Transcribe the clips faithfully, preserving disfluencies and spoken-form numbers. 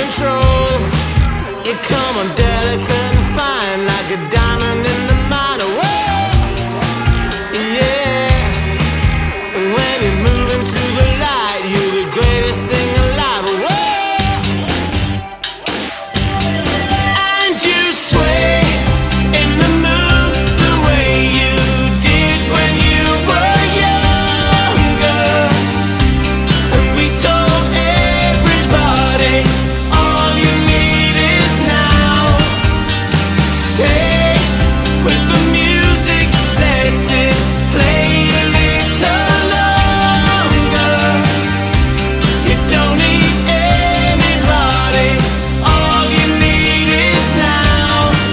control. You come on delicate and fine, like a diamond in the mine. Whoa, yeah. When you're moving to the light, you're the greatest thing alive. Whoa, and you sway in the mood the way you did when you were younger. And we told everybody all you need is now. Stay with the music, let it play a little longer. You don't need anybody, all you need is now.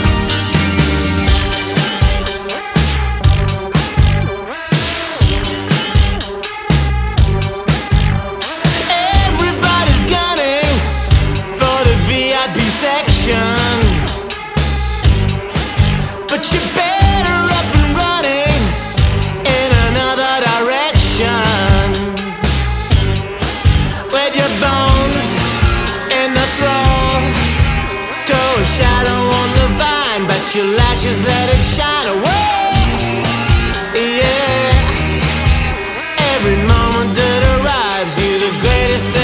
Everybody's gunning for the V I P section, but you're better up and running in another direction. With your bones in the thrall, throw a shadow on the vine, but your lashes let it shine. Whoa, yeah. Every moment that arrives, you're the greatest thing